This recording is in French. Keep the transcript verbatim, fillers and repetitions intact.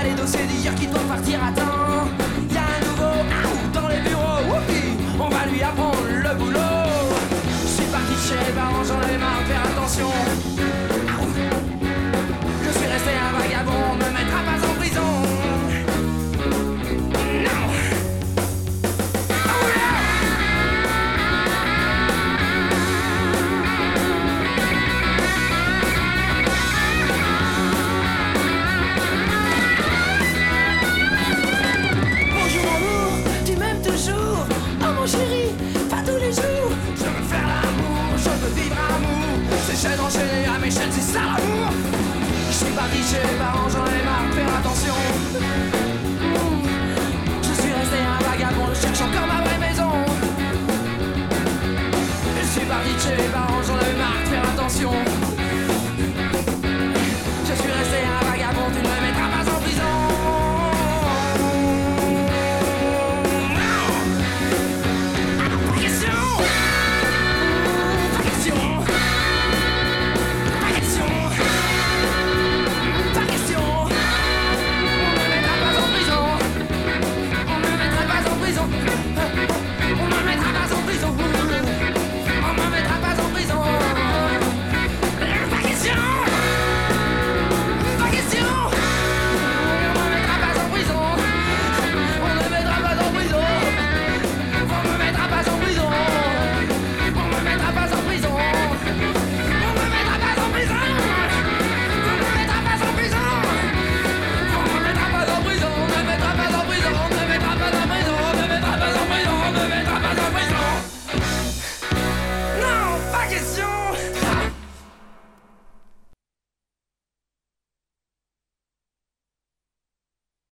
les dossiers d'hier qui doivent partir à temps. Y'a un nouveau ah, dans les bureaux, woupi, on va lui apprendre le boulot. Je suis parti de chez les parents, j'en avais marre de faire attention.